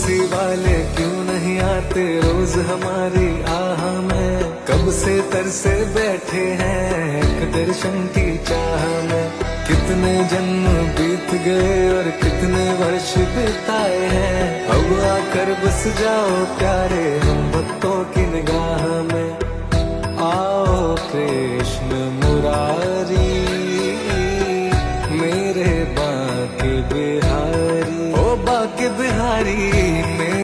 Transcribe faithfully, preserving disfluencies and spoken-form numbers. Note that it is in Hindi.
तुलसी वाले क्यों नहीं आते रोज हमारी आह में। कब से तरसे बैठे हैं एक दर्शन की चाह में। कितने जन्म बीत गए और कितने वर्ष बिताए हैं। अब आकर बस जाओ प्यारे हम भक्तों की निगाह में। आओ कृष्ण मुरारी मेरे बांके बिहारी, ओ बांके बिहारी।